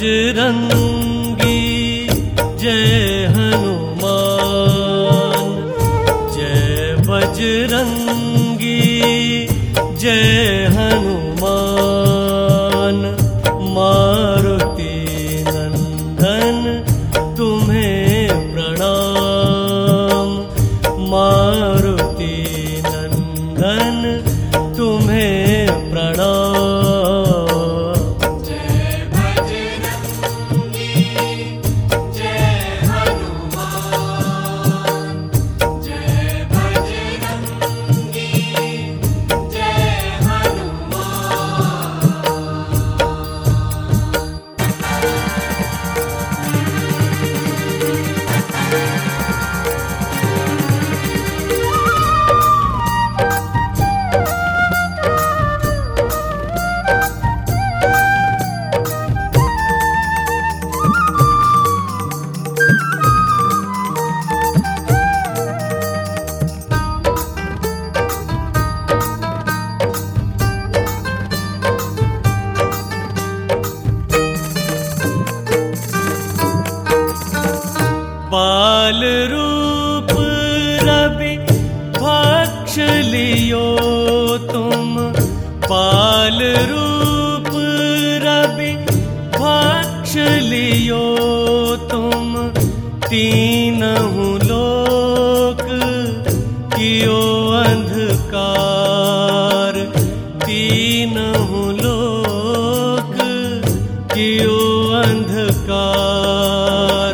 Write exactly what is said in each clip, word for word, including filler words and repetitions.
बजरंगी जय हनुमान, जय बजरंगी जय हनुमान। मारुति नंदन तुम्हें प्रणाम, मारुति नंदन तुम्हें प्रणाम। बाल रूप रवि भक्ष लियो तुम, बाल रूप रवि भक्ष लियो तुम। तीनहु लोक कियो अंधकार, तीनहु लोक कियो अंधकार।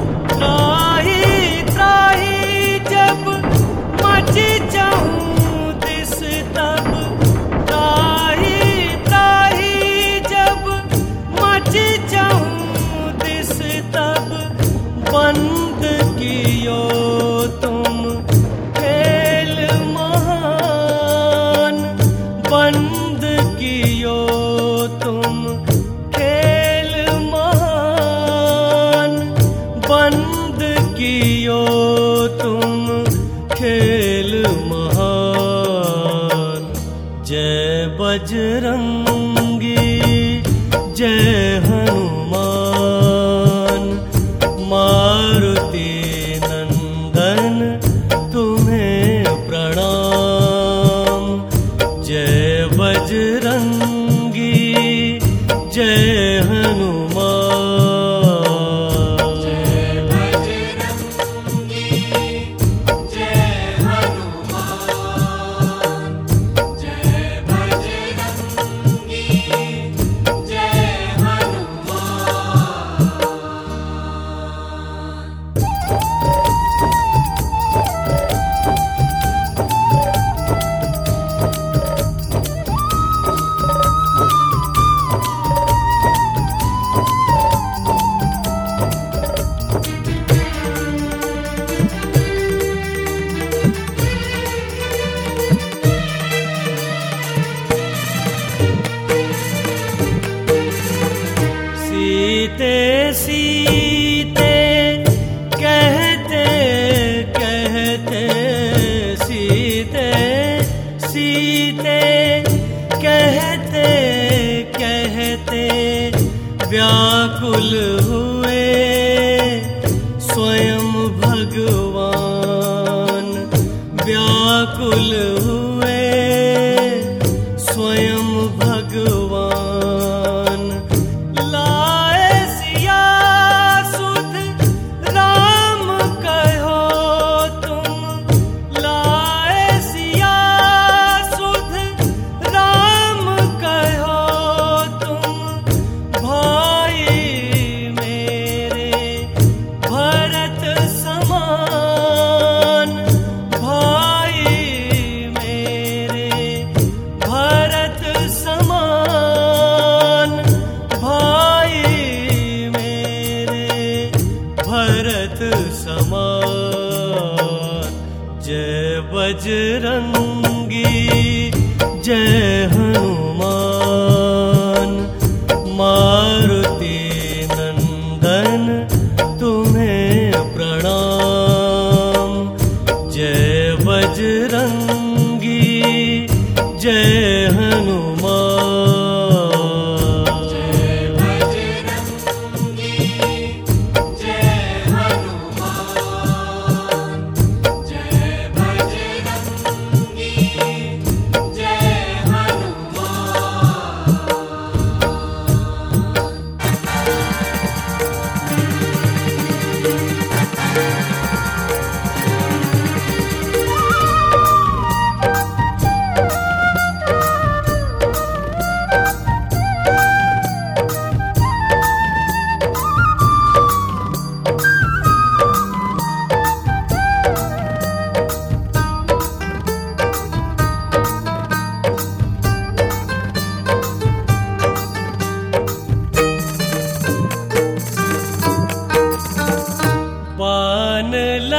बंद कियो तुम खेल महान, बंद कियो तुम खेल महान, बंद कियो तुम खेल महान। जय बजरंगी जय हनुमान, मारुति नंदन तुम्हें प्रणाम। जय बजरंगी जय हनुमान, जय बजरंगी जय हनुमान, जय बजरंगी जय सीते सीते कहते कहते, सीते सीते कहते कहते व्याकुल हुए स्वयं भगवान, व्याकुल हुए स्वयं भगवान। लाए सिया सुध राम कहो तुम, लाए सिया सुध राम कहो तुम। भाई मेरे भरत समान, भाई मेरे भरत समान, भाई मेरे भरत समान। जय बजरंगी जय हनुमान, मारुति नंदन तुम्हें प्रणाम। जय बजरंगी जय हनुमान, जय बजरंगी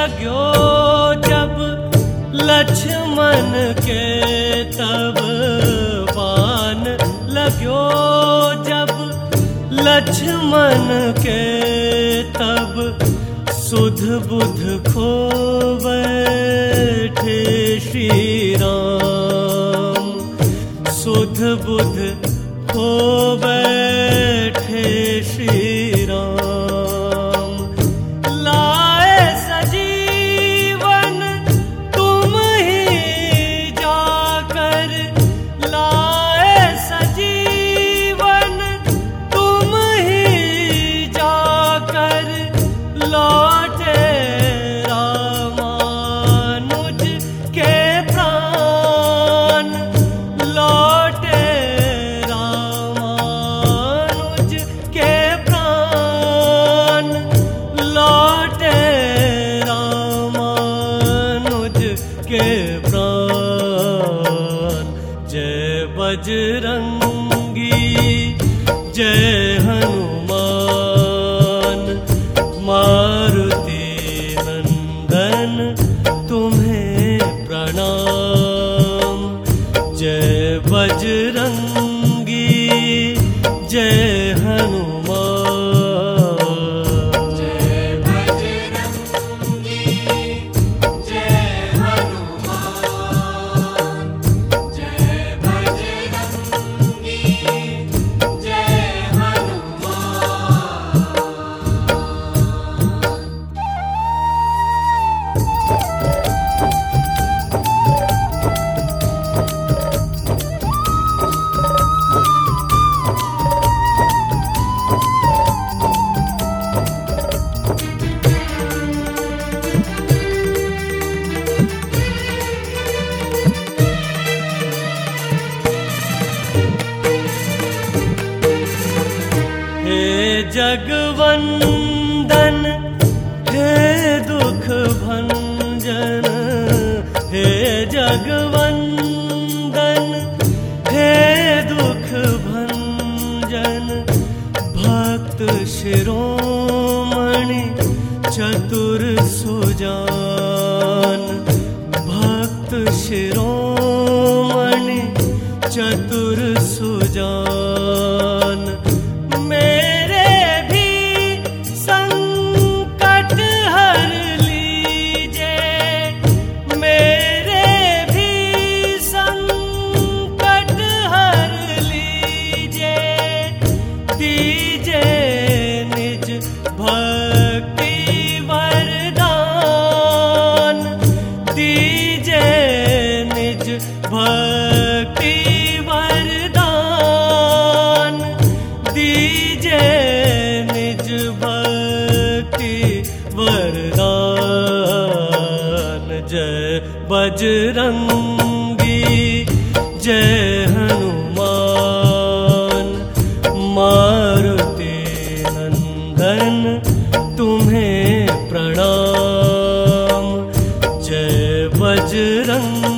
लग्यो जब लक्ष्मण के तब बाण लग्यो जब लक्ष्मण के तब सुध बुध खो बैठे श्री राम सुध बुध खो बैठे श्री राम लाए सजीवन तुम ही जाकर लाए सजीवन तुम ही जाकर लौटे रामानुज के प्राण लौटे रामानुज के प्राण लौटे रामानुज के प्राण जय बजरंगी जय हनुमान मारुति नंदन तुम्हें प्रणाम जय बजरंगी जय हनुमान जय बजरंगी जय हनुमान जय बजरंगी जय हे जगवंदन हे दुख भंजन हे जगवंदन हे दुख भंजन भक्त शिरोमणि चतुर सुजान भक्त शिरोमणि चतुर सुजान मेरे भी संकट हर लीजिए मेरे भी संकट हर लीजिए दीजिए निज भक्ति वरदान दीजिए निज भक्ति वरदान दीजिए निज भक्ति वरदान जय बजरंगी जय हनुमान मारुति नंदन तुम्हें प्रणाम जय बजरंगी